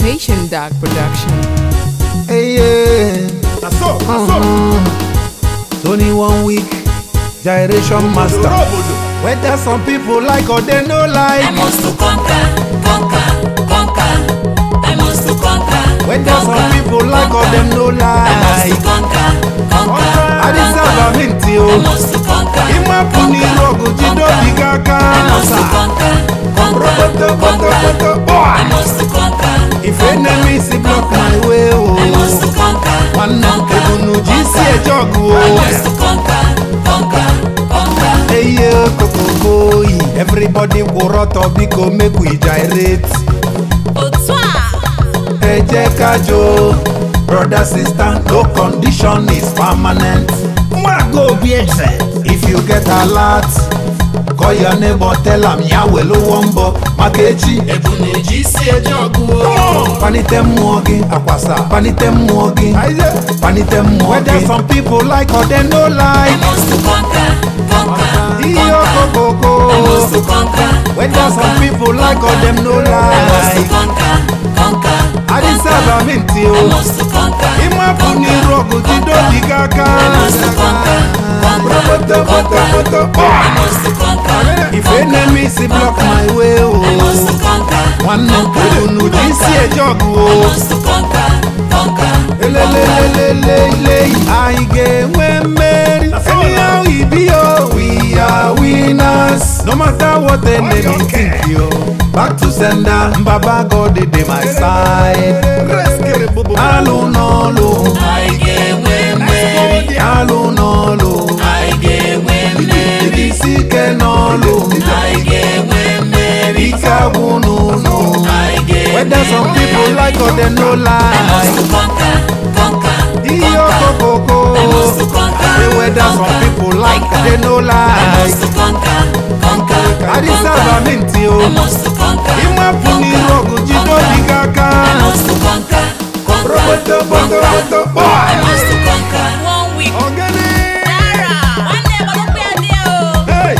Patient Dark Production. Hey, yeah. That's all. It's only 1 week. Gyration master. Whether some people like or they no like. I must to conquer. I must to conquer. Whether some people like or them no I must to like. conquer. I deserve a mint I you. must to conquer. Ima puni rogo jido bigaka. I must to conquer. I must to conquer. If enemies block my way, I must to conquer. one ebunu jisi I ejogu. must to conquer. Hey yo, kokoko. Everybody go roto biko make we gyrate. Eje kajo, brother sister, no condition is permanent. Go be if you get a lot, call your neighbor, tell him Yahweh wombo makechi. Ebunu jisi ejogu. Panite muogi, akwasa. Panite muogi, panite muogi. Whether some people like or they no I like. must to conquer. Iyo I kokoko. must to conquer. Whether some people like or them no I must to like. conquer. I deserve a mint I you. must to conquer. Ima puni rogo jido bigaka. I must to conquer. I must to conquer. If enemies block my way, I must to conquer. one ebunu jisi ejogu. I must to conquer. I get when married. Anyhow we be, we are winners. No matter what the enemy think you. Back to sender, Baba God is my side. Alu nolo, I get when married. alu nolo, I get when married. Isike nolo, I get when married. Ika wunu no. I get Whether some people like or they no I must to like. conquer. Iyo kokoko. I must to conquer. Whether some people like they no I like. must to conquer. I deserve a mint I you. must to conquer. Ima puni rogo jido I bigaka. must to conquer. I must to conquer. 1 week. Ogene. Dara. One day, but look where they are. Hey.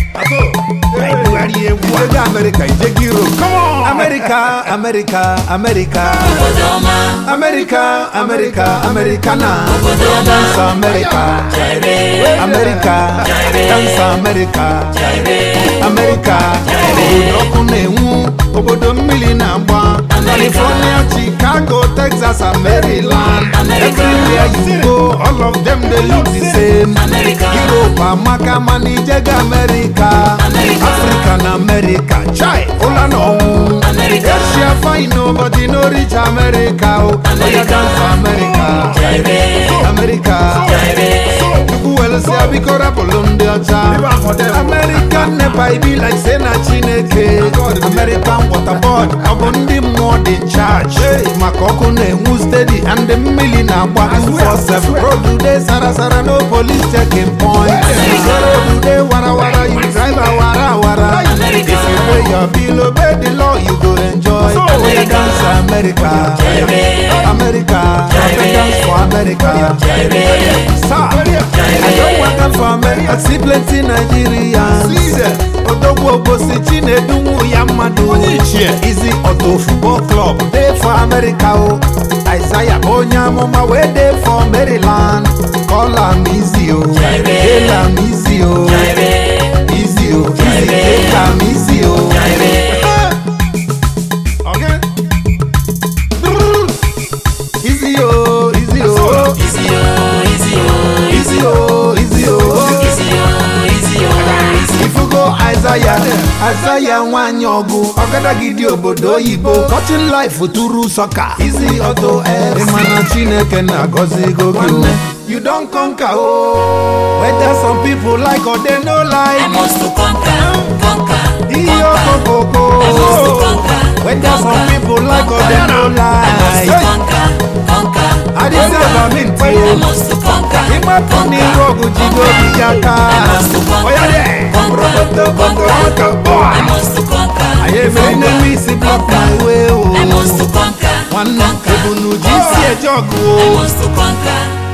Ijega America, ijegi Europe. Come on. America, America. Odoma. America, Americana. Odoma. Dance America. America. Dance America. America. Obodo na-enwu, obodo mmiri na-agba. California, Chicago, Texas, and Maryland. Everywhere you go, all of them they look the same. Europe, Amaka, Manijega, America. Africa na America. Chai, Ola no. Asia fine, nobody no reach America. Oh, yeah, dance America. America. Say bikora polonde acha. American nepa be like Sena Chineke. American waterboard, abondi more in charge. Makoko ne who steady and the million na 247. Road do they sara no police checking point. Road do they wara you drive a wara. If you pay your bill, obey the law, you go enjoy. We dance America. America. Dance for America. I don't work for America, see plenty Nigerians. Odogwo Bosi Chinedu Yamadu. Easy Auto Football Club, they for America. Isaiah Onyamoma, where they for Maryland. Call am easy, hail am easy, easy, hail am easy. Okay. Easy, If you go Isaiah Wanyogu, Ogada Gidi obodo oyibo, cutting life turu soccer. Easy Auto F, Emana Chineke na gozi gogi. You don't conquer, oh. Whether some people like or they no like. I must to conquer. Iyo kokoko. I must to conquer. Whether some people like or they no I must to like. conquer. I deserve a mint I you. must to conquer. Ima puni rogo jido bigaka. Oya de. I must to conquer. I have enemies block my way. I must to conquer. One ebunu jisi ejogu. I must to conquer.